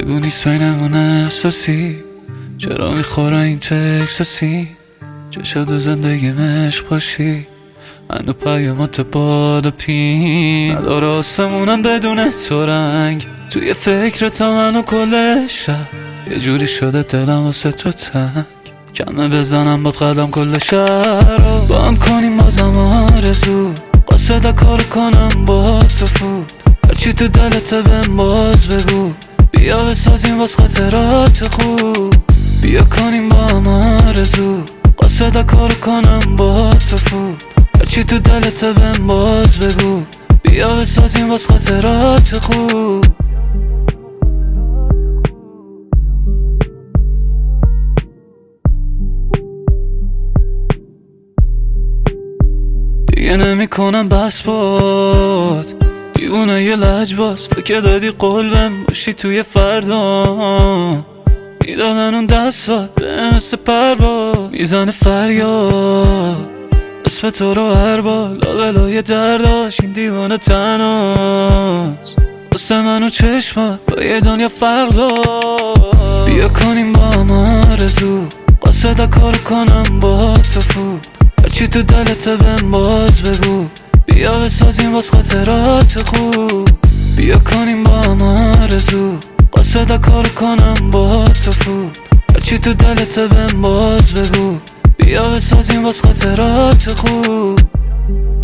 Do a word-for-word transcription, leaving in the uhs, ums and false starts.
بگو نیست بینمون احساسی، چرا میخوره این تکساسی؟ چه شد و زندگی مشق باشی، منو پیامات باد پین نداره آسمونم بدون تو رنگ. توی فکر تا منو کل شب یه جوری شده دلم واسه تو تنگ. کمه بزنم باد قدم کل شهر رو با هم کنیم بازم آرزو. قاصده کار کنم با تو فود، هرچی تو دلت بهم باز بگو. بیا بسازیم باز خاطرات خوب، بیا کنیم با هم آرزو. قاصده کار کنم با تو فود، هرچی تو دلت بهم باز بگو. بیا بسازیم باز خاطرات خوب. دیگه نمی کنم بس باد، دیوونه یه لجباز. فکر دادی قول بهم باشی توی فردا، میدادن اون دستات به مثل پرواز. میزنه فریاد اسم تو رو هر بار، لابلای درداش این دیوانه تناست. واسه منو چشمات با یه دنیا فرق داد. بیا کنیم با هم آرزو، قاصده کار کنم با تو فود، هرچی تو دلت بهم باز بگو. بیا بسازیم باز خاطرات خوب، بیا کنیم با هم آرزو. قاصده کار کنم با تو فود، هرچی تو دلت بهم باز بگو. بیا بسازیم باز خاطرات خوب.